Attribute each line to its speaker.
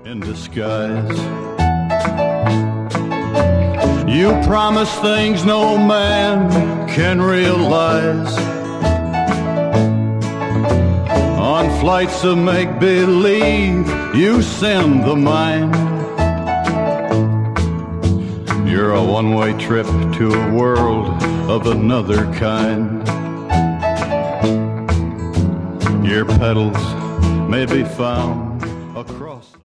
Speaker 1: in disguise. You promise things no man can realize. On flights of make-believe, you send the mind. You're a one-way trip to a world of another kind. Your petals may be found